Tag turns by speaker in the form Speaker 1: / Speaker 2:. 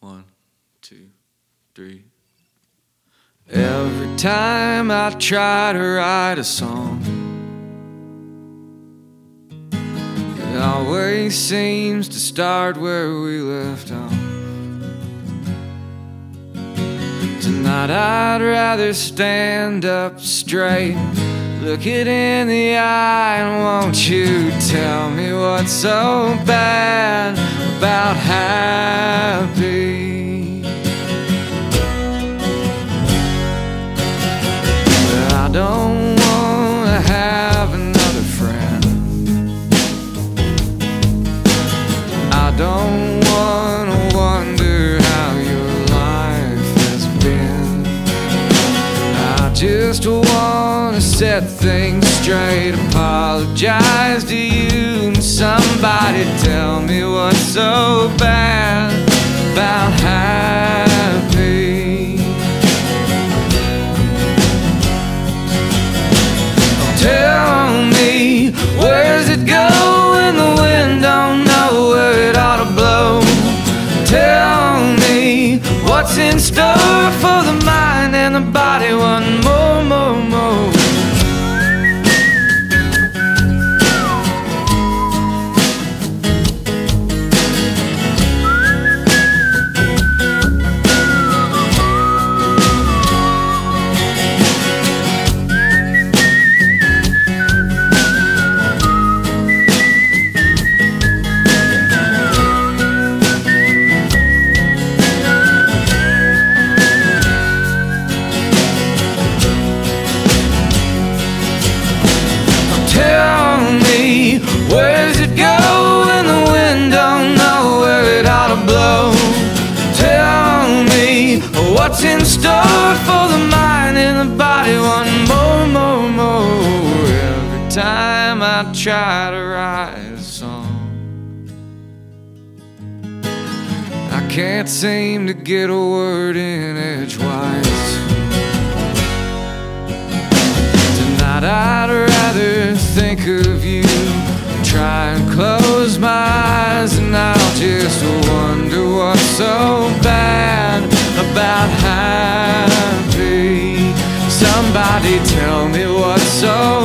Speaker 1: 1, 2, 3. Every time I try to write a song, it always seems to start where we left off. Tonight I'd rather stand up straight, look it in the eye, and won't you tell me what's so bad about happy? I don't want to have another friend. I don't want to wonder how your life has been. I just want to set things straight, apologize to you, and somebody tell me what's so bad about happy. Tell me, where's it go when the wind don't know where it ought to blow? Tell me, what's in store for the mind and the body? One more. Where's it go when the wind don't know where it ought to blow? Tell me, what's in store for the mind and the body? One more. Every time I try to write a song, I can't seem to get a word in edgewise. Tonight I'd rather think of you, try and close my eyes, and I'll just wonder what's so bad about happy. Somebody tell me what's so